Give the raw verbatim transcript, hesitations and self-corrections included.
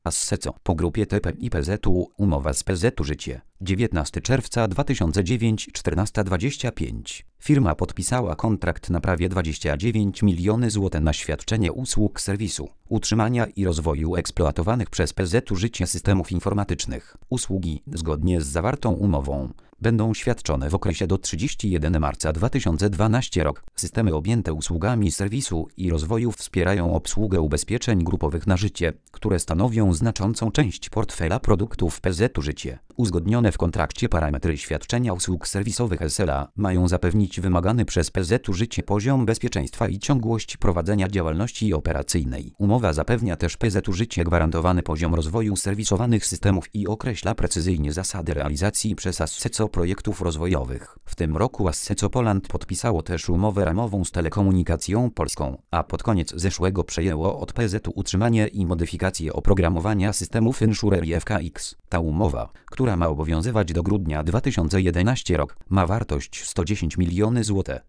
Asseco po grupie T P i P Z U umowa z P Z U Życie dziewiętnastego czerwca dwa tysiące dziewiątego czternaście dwadzieścia pięć. Firma podpisała kontrakt na prawie dwadzieścia dziewięć milionów złotych na świadczenie usług serwisu, utrzymania i rozwoju eksploatowanych przez P Z U Życie systemów informatycznych. Usługi, zgodnie z zawartą umową, będą świadczone w okresie do trzydziestego pierwszego marca dwa tysiące dwunastego roku. Systemy objęte usługami serwisu i rozwoju wspierają obsługę ubezpieczeń grupowych na życie, które stanowią znaczącą część portfela produktów P Z U Życie. Uzgodnione w kontrakcie parametry świadczenia usług serwisowych S L A mają zapewnić wymagany przez P Z U Życie poziom bezpieczeństwa i ciągłość prowadzenia działalności operacyjnej. Umowa zapewnia też P Z U Życie gwarantowany poziom rozwoju serwisowanych systemów i określa precyzyjnie zasady realizacji przez Asseco projektów rozwojowych. W tym roku Asseco Poland podpisało też umowę ramową z Telekomunikacją Polską, a pod koniec zeszłego przejęło od P Z U utrzymanie i modyfikację oprogramowania systemów Insure i F K X. Ta umowa, która ma obowiązywać do grudnia dwa tysiące jedenastego roku, ma wartość sto dziesięć milionów złotych.